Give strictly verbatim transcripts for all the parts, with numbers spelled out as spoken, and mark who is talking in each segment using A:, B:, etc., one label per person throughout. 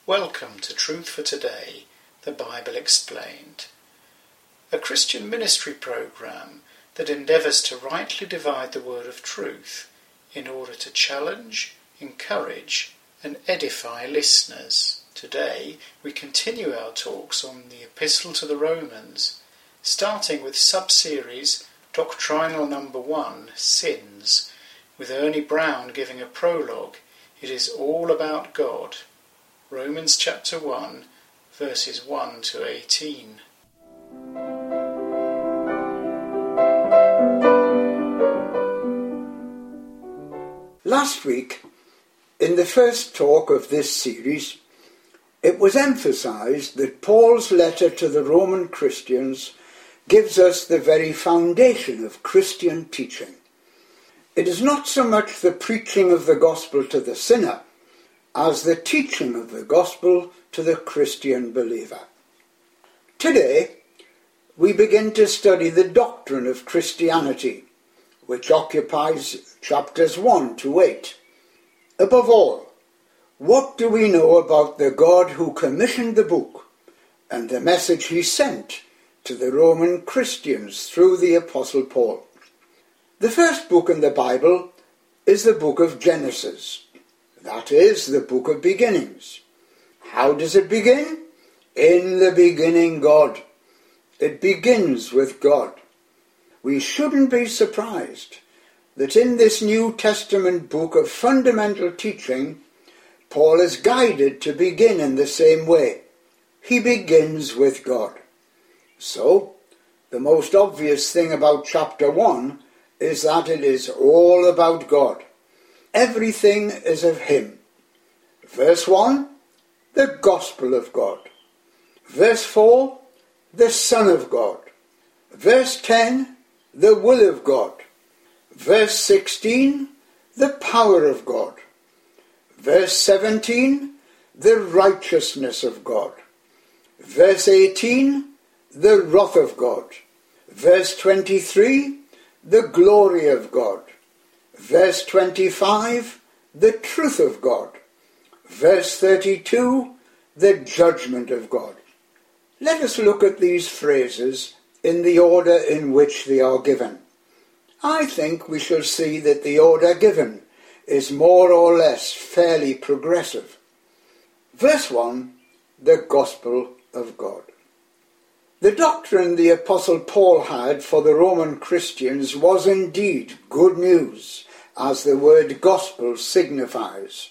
A: Welcome to Truth for Today, the Bible Explained, a Christian ministry programme that endeavours to rightly divide the word of truth in order to challenge, encourage and edify listeners. Today we continue our talks on the Epistle to the Romans, starting with sub-series Doctrinal Number One, Sins, with Ernie Brown giving a prologue. It is all about God. Romans chapter one, verses one to eighteen.
B: Last week, in the first talk of this series, it was emphasised that Paul's letter to the Roman Christians gives us the very foundation of Christian teaching. It is not so much the preaching of the gospel to the sinner as the teaching of the gospel to the Christian believer. Today, we begin to study the doctrine of Christianity, which occupies chapters one to eight. Above all, what do we know about the God who commissioned the book and the message he sent to the Roman Christians through the Apostle Paul? The first book in the Bible is the book of Genesis. That is, the book of beginnings. How does it begin? In the beginning, God. It begins with God. We shouldn't be surprised that in this New Testament book of fundamental teaching, Paul is guided to begin in the same way. He begins with God. So, the most obvious thing about chapter one is that it is all about God. Everything is of him. Verse one, the gospel of God. Verse four, the Son of God. Verse ten, the will of God. Verse sixteen, the power of God. Verse seventeen, the righteousness of God. Verse eighteen, the wrath of God. Verse twenty-three, the glory of God. Verse twenty-five, the truth of God. Verse thirty-two, the judgment of God. Let us look at these phrases in the order in which they are given. I think we shall see that the order given is more or less fairly progressive. Verse one, the gospel of God. The doctrine the Apostle Paul had for the Roman Christians was indeed good news, as the word gospel signifies.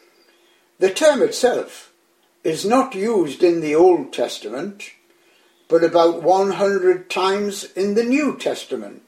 B: The term itself is not used in the Old Testament, but about one hundred times in the New Testament.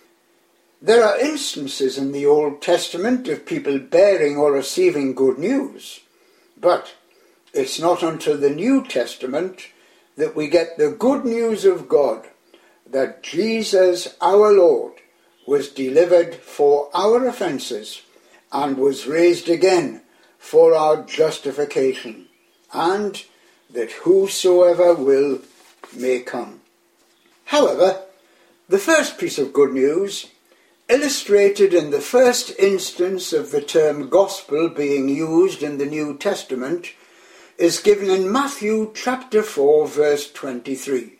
B: There are instances in the Old Testament of people bearing or receiving good news, but it's not until the New Testament that we get the good news of God, that Jesus our Lord was delivered for our offences and was raised again for our justification, and that whosoever will may come. However, the first piece of good news, illustrated in the first instance of the term gospel being used in the New Testament, is given in Matthew chapter four, verse twenty-three.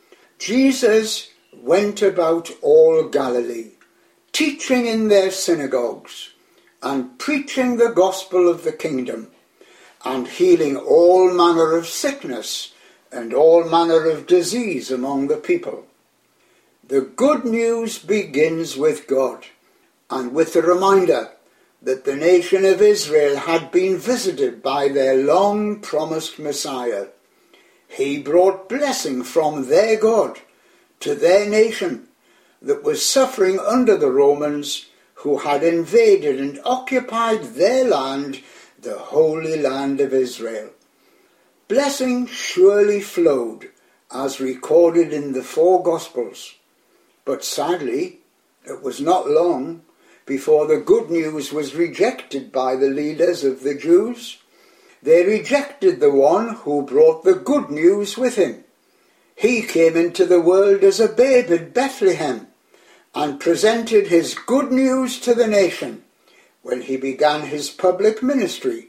B: Jesus went about all Galilee, teaching in their synagogues, and preaching the gospel of the kingdom, and healing all manner of sickness and all manner of disease among the people. The good news begins with God, and with the reminder that the nation of Israel had been visited by their long-promised Messiah. He brought blessing from their God to their nation that was suffering under the Romans, who had invaded and occupied their land, the Holy Land of Israel. Blessing surely flowed, as recorded in the four Gospels. But sadly, it was not long before the good news was rejected by the leaders of the Jews. They rejected the one who brought the good news with him. He came into the world as a babe in Bethlehem and presented his good news to the nation when he began his public ministry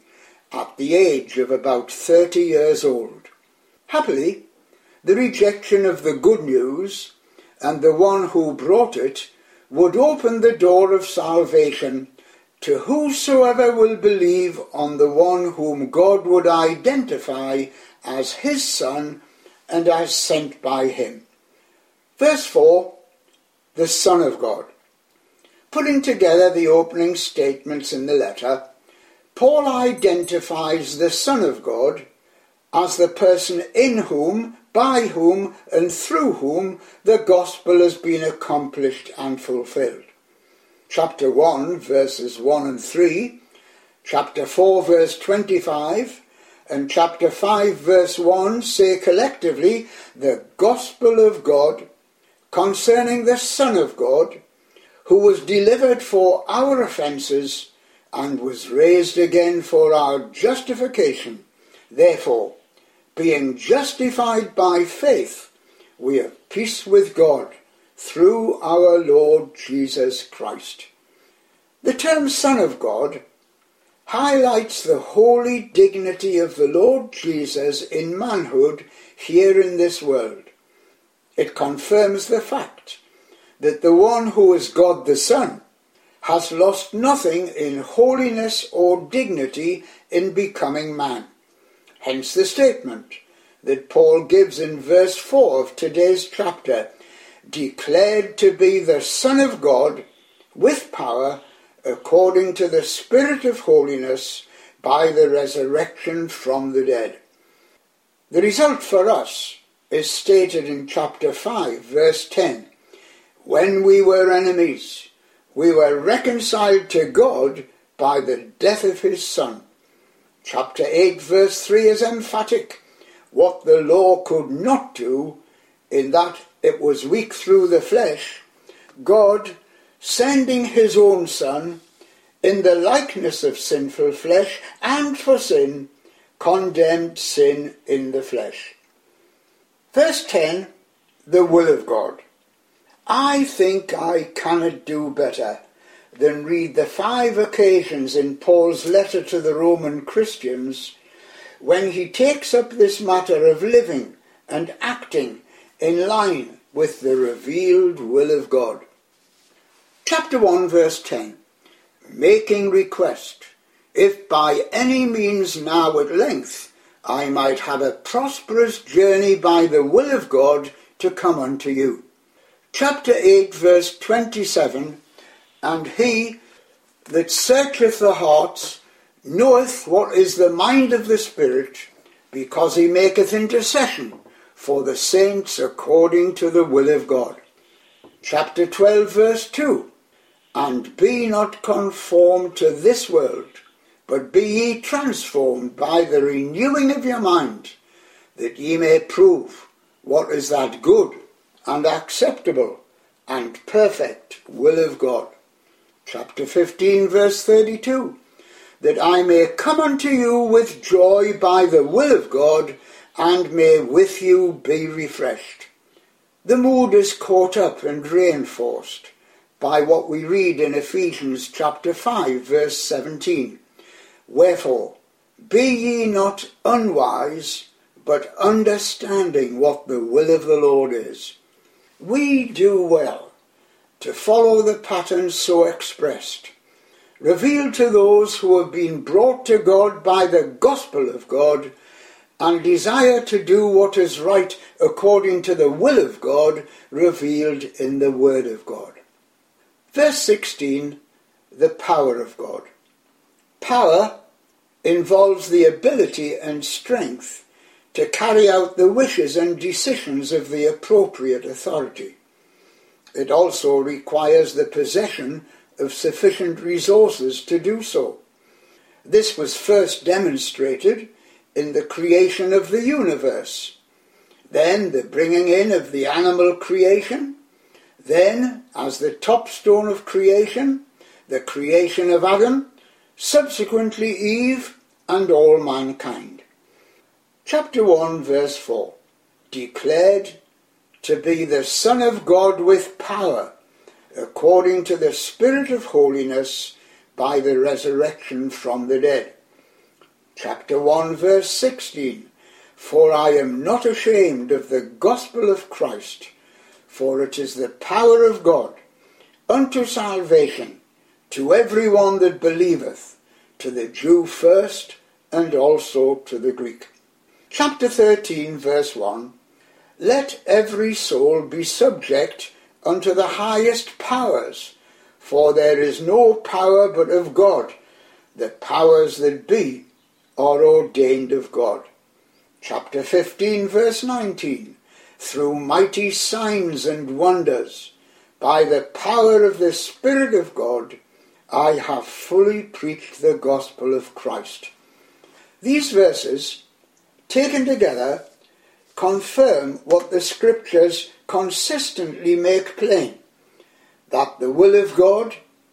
B: at the age of about thirty years old. Happily, the rejection of the good news and the one who brought it would open the door of salvation to whosoever will believe on the one whom God would identify as his Son and as sent by him. Verse four, the Son of God. Putting together the opening statements in the letter, Paul identifies the Son of God as the person in whom, by whom, and through whom the gospel has been accomplished and fulfilled. Chapter one, verses one and three, chapter four, verse twenty-five, and chapter five, verse one say collectively the gospel of God concerning the Son of God, who was delivered for our offences and was raised again for our justification. Therefore, being justified by faith, we have peace with God through our Lord Jesus Christ. The term Son of God highlights the holy dignity of the Lord Jesus in manhood here in this world. It confirms the fact that the one who is God the Son has lost nothing in holiness or dignity in becoming man. Hence the statement that Paul gives in verse four of today's chapter, declared to be the Son of God with power according to the Spirit of holiness by the resurrection from the dead. The result for us is stated in chapter five, verse ten. When we were enemies, we were reconciled to God by the death of his Son. Chapter eight, verse three is emphatic. What the law could not do, in that it was weak through the flesh, God, sending his own Son, in the likeness of sinful flesh, and for sin, condemned sin in the flesh. Verse ten, the will of God. I think I cannot do better than read the five occasions in Paul's letter to the Roman Christians when he takes up this matter of living and acting in line with the revealed will of God. Chapter one, verse ten. Making request, if by any means now at length I might have a prosperous journey by the will of God to come unto you. Chapter eight, verse twenty-seven, and he that searcheth the hearts knoweth what is the mind of the Spirit, because he maketh intercession for the saints according to the will of God. Chapter twelve, verse two, and be not conformed to this world, but be ye transformed by the renewing of your mind, that ye may prove what is that good and acceptable and perfect will of God. Chapter fifteen, verse thirty-two, that I may come unto you with joy by the will of God, and may with you be refreshed. The mood is caught up and reinforced by what we read in Ephesians chapter five, verse seventeen. Wherefore, be ye not unwise, but understanding what the will of the Lord is. We do well to follow the pattern so expressed, revealed to those who have been brought to God by the gospel of God, and desire to do what is right according to the will of God revealed in the word of God. Verse sixteen, the power of God. Power involves the ability and strength to carry out the wishes and decisions of the appropriate authority. It also requires the possession of sufficient resources to do so. This was first demonstrated in the creation of the universe, then the bringing in of the animal creation, then, as the top stone of creation, the creation of Adam, subsequently Eve, and all mankind. Chapter one, verse four, declared to be the Son of God with power, according to the Spirit of holiness, by the resurrection from the dead. Chapter one, verse sixteen, For I am not ashamed of the gospel of Christ, for it is the power of God unto salvation to every one that believeth, to the Jew first, and also to the Greek. Chapter thirteen, verse one, Let every soul be subject unto the highest powers, for there is no power but of God. The powers that be are ordained of God. Chapter fifteen, verse nineteen, Through mighty signs and wonders, by the power of the Spirit of God, I have fully preached the gospel of Christ. These verses, taken together, confirm what the Scriptures consistently make plain, that the will of God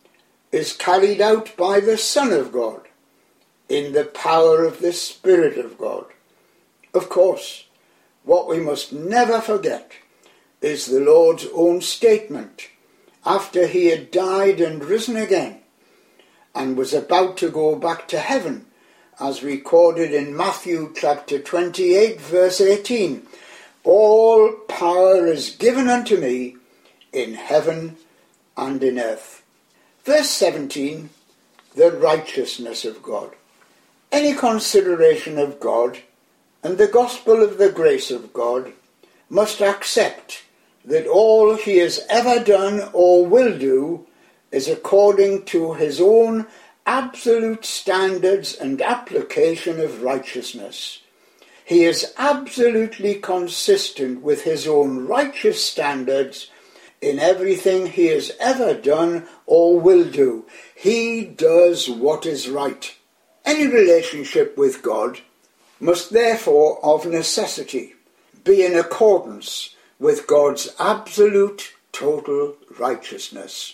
B: is carried out by the Son of God in the power of the Spirit of God. Of course, what we must never forget is the Lord's own statement after he had died and risen again and was about to go back to heaven, as recorded in Matthew chapter twenty-eight, verse eighteen. All power is given unto me in heaven and in earth. Verse seventeen, the righteousness of God. Any consideration of God and the gospel of the grace of God must accept that all he has ever done or will do is according to his own absolute standards and application of righteousness. He is absolutely consistent with his own righteous standards in everything he has ever done or will do. He does what is right. Any relationship with God must therefore of necessity be in accordance with God's absolute total righteousness.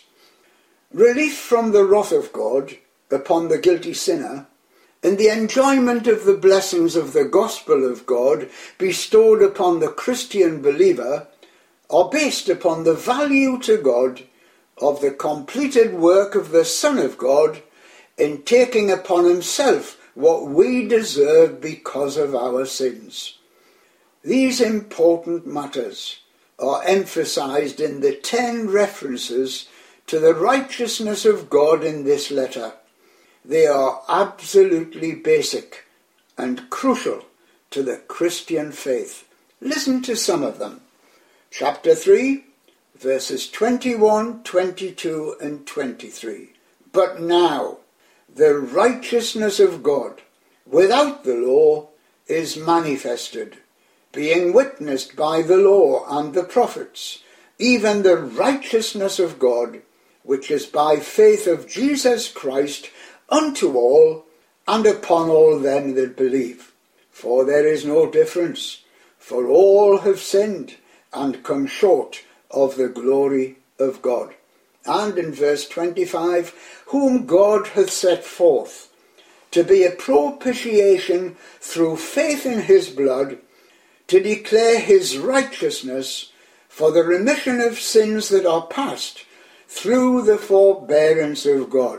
B: Relief from the wrath of God upon the guilty sinner and the enjoyment of the blessings of the gospel of God bestowed upon the Christian believer are based upon the value to God of the completed work of the Son of God in taking upon himself what we deserve because of our sins. These important matters are emphasized in the ten references to the righteousness of God in this letter. They are absolutely basic and crucial to the Christian faith. Listen to some of them. Chapter three, verses twenty-one, twenty-two and twenty-three. But now the righteousness of God without the law is manifested, being witnessed by the law and the prophets, even the righteousness of God, which is by faith of Jesus Christ unto all, and upon all them that believe. For there is no difference, for all have sinned, and come short of the glory of God. And in verse twenty-five, whom God hath set forth to be a propitiation through faith in his blood, to declare his righteousness for the remission of sins that are past, through the forbearance of God.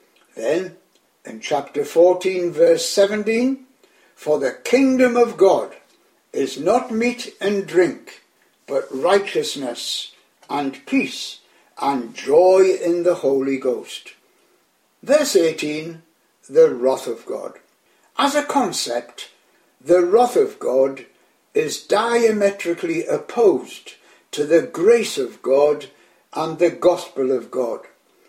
B: Then, in chapter fourteen, verse seventeen, for the kingdom of God is not meat and drink, but righteousness and peace and joy in the Holy Ghost. Verse eighteen, the wrath of God. As a concept, the wrath of God is diametrically opposed to the grace of God and the gospel of God.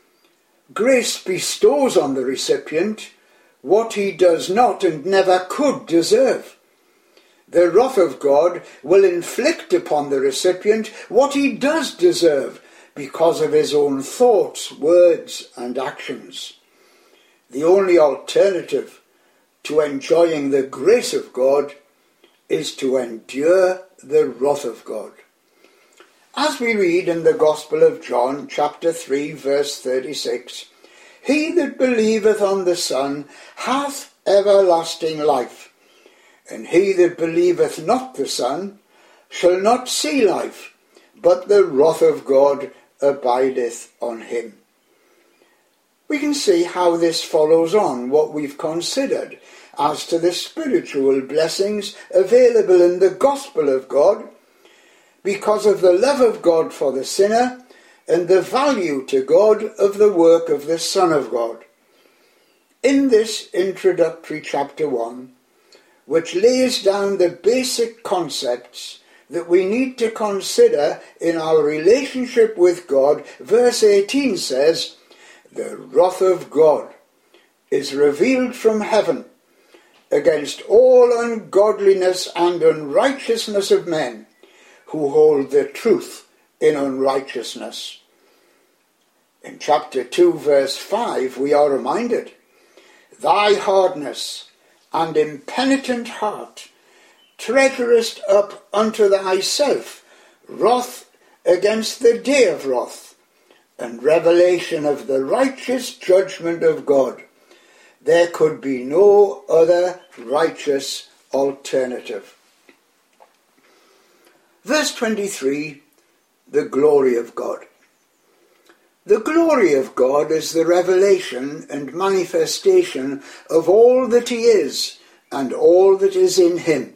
B: Grace bestows on the recipient what he does not and never could deserve. The wrath of God will inflict upon the recipient what he does deserve because of his own thoughts, words and actions. The only alternative to enjoying the grace of God is to endure the wrath of God. As we read in the Gospel of John, chapter three, verse thirty-six, he that believeth on the Son hath everlasting life, and he that believeth not the Son shall not see life, but the wrath of God abideth on him. We can see how this follows on what we've considered as to the spiritual blessings available in the gospel of God, because of the love of God for the sinner and the value to God of the work of the Son of God. In this introductory chapter one, which lays down the basic concepts that we need to consider in our relationship with God, verse eighteen says, "The wrath of God is revealed from heaven against all ungodliness and unrighteousness of men who hold the truth in unrighteousness." In chapter two, verse five, we are reminded, "Thy hardness and impenitent heart treasurest up unto thyself wrath against the day of wrath, and revelation of the righteous judgment of God. There could be no other righteous alternative." Verse twenty-three, the glory of God. The glory of God is the revelation and manifestation of all that he is and all that is in him.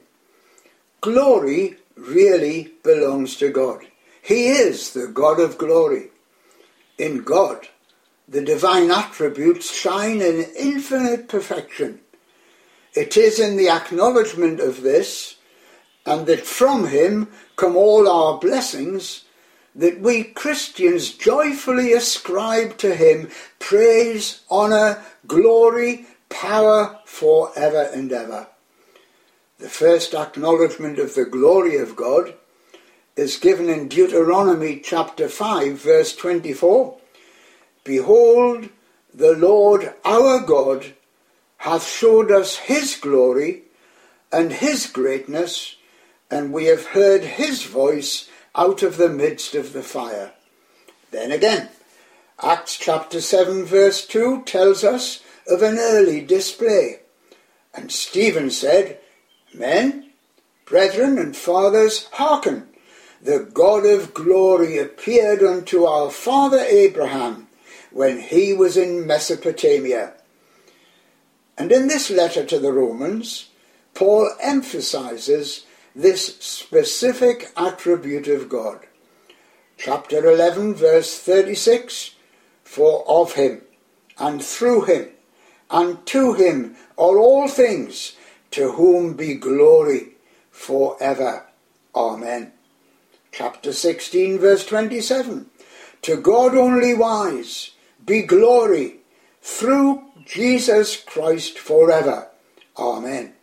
B: Glory really belongs to God. He is the God of glory. In God, the divine attributes shine in infinite perfection. It is in the acknowledgement of this, and that from him come all our blessings, that we Christians joyfully ascribe to him praise, honour, glory, power forever and ever. The first acknowledgement of the glory of God is given in Deuteronomy chapter five, verse twenty-four. "Behold, the Lord our God hath showed us his glory and his greatness, and we have heard his voice out of the midst of the fire." Then again, Acts chapter seven, verse two tells us of an early display. "And Stephen said, Men, brethren and fathers, hearken, the God of glory appeared unto our father Abraham when he was in Mesopotamia." And in this letter to the Romans, Paul emphasizes this specific attribute of God. Chapter eleven, verse thirty-six, "For of him, and through him, and to him are all things, to whom be glory forever. Amen." Chapter sixteen, verse twenty-seven, "To God only wise be glory through Jesus Christ forever. Amen."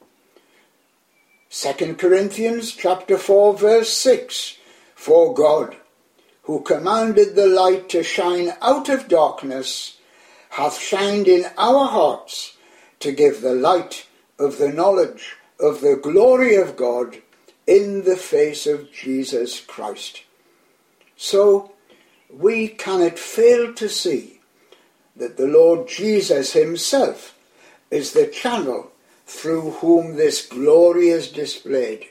B: Second Corinthians chapter four, verse six, "For God, who commanded the light to shine out of darkness, hath shined in our hearts to give the light of the knowledge of the glory of God in the face of Jesus Christ." So we cannot fail to see that the Lord Jesus himself is the channel through whom this glory is displayed.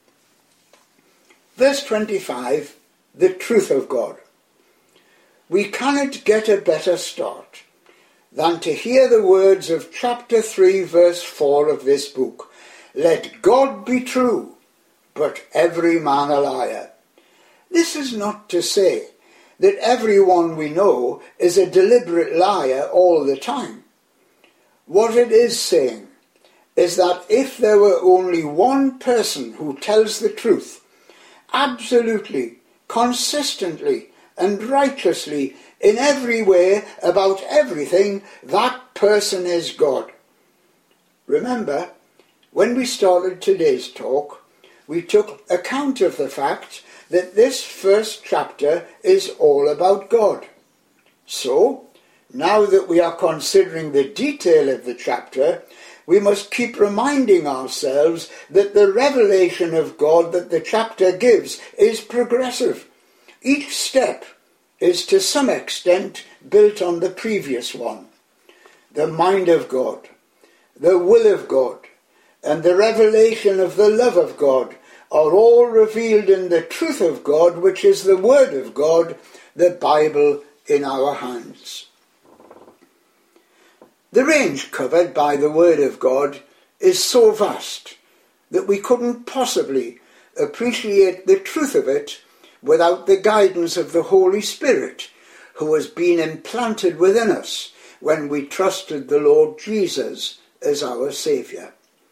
B: Verse twenty-five, the truth of God. We cannot get a better start than to hear the words of chapter three, verse four of this book. "Let God be true, but every man a liar." This is not to say that everyone we know is a deliberate liar all the time. What it is saying is that if there were only one person who tells the truth, absolutely, consistently, and righteously in every way about everything, that person is God. Remember, when we started today's talk, we took account of the fact that this first chapter is all about God. So, now that we are considering the detail of the chapter, we must keep reminding ourselves that the revelation of God that the chapter gives is progressive. Each step is to some extent built on the previous one. The mind of God, the will of God, and the revelation of the love of God are all revealed in the truth of God, which is the Word of God, the Bible in our hands. The range covered by the Word of God is so vast that we couldn't possibly appreciate the truth of it without the guidance of the Holy Spirit, who has been implanted within us when we trusted the Lord Jesus as our Saviour.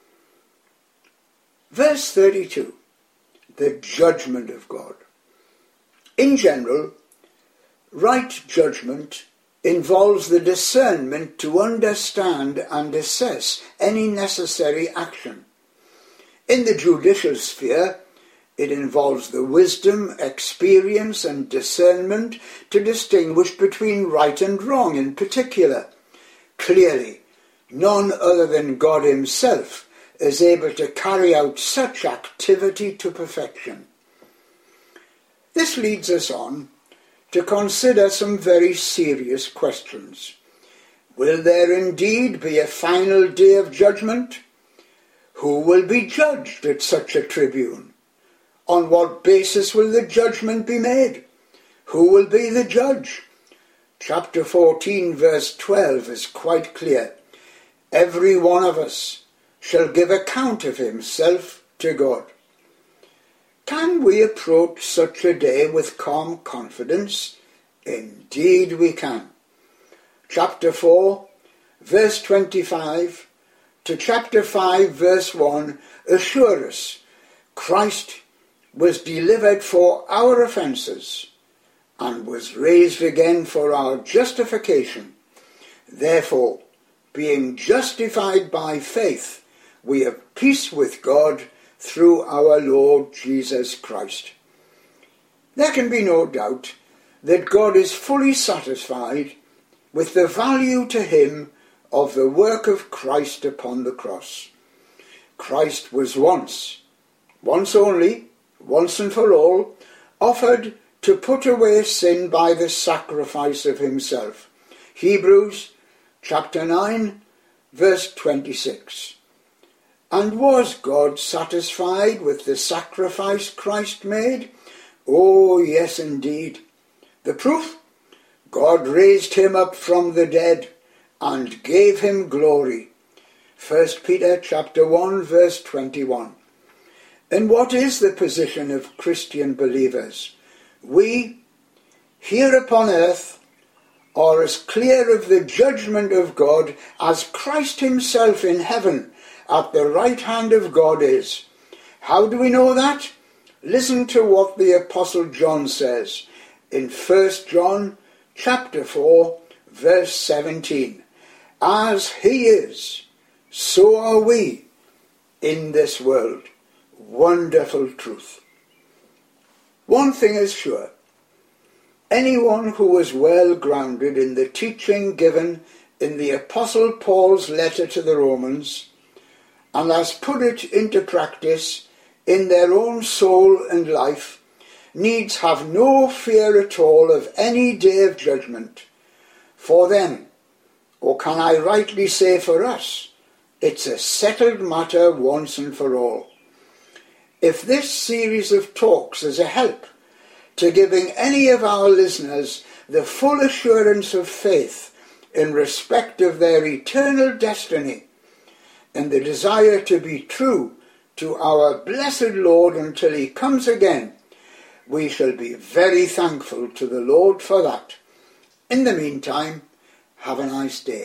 B: Verse thirty-two, the judgment of God. In general, right judgment involves the discernment to understand and assess any necessary action. In the judicial sphere, it involves the wisdom, experience and discernment to distinguish between right and wrong in particular. Clearly, none other than God himself is able to carry out such activity to perfection. This leads us on to consider some very serious questions. Will there indeed be a final day of judgment? Who will be judged at such a tribune? On what basis will the judgment be made? Who will be the judge? Chapter fourteen, verse twelve is quite clear. Every one of us shall give account of himself to God. Can we approach such a day with calm confidence? Indeed we can. Chapter four, verse twenty-five to chapter five, verse one assure us Christ was delivered for our offences and was raised again for our justification. Therefore, being justified by faith, we have peace with God through our Lord Jesus Christ. There can be no doubt that God is fully satisfied with the value to him of the work of Christ upon the cross. Christ was once, once only, once and for all, offered to put away sin by the sacrifice of himself. Hebrews chapter nine, verse twenty-six. And was God satisfied with the sacrifice Christ made? Oh, yes, indeed. The proof? God raised him up from the dead and gave him glory. First Peter chapter one, verse twenty-one. And what is the position of Christian believers? We, here upon earth, are as clear of the judgment of God as Christ himself in heaven at the right hand of God is. How do we know that? Listen to what the Apostle John says in First John chapter four, verse seventeen. As he is, so are we in this world. Wonderful truth. One thing is sure. Anyone who is well grounded in the teaching given in the Apostle Paul's letter to the Romans and has put it into practice in their own soul and life needs have no fear at all of any day of judgment. For them, or can I rightly say for us, it's a settled matter once and for all. If this series of talks is a help to giving any of our listeners the full assurance of faith in respect of their eternal destiny and the desire to be true to our blessed Lord until he comes again, we shall be very thankful to the Lord for that. In the meantime, have a nice day.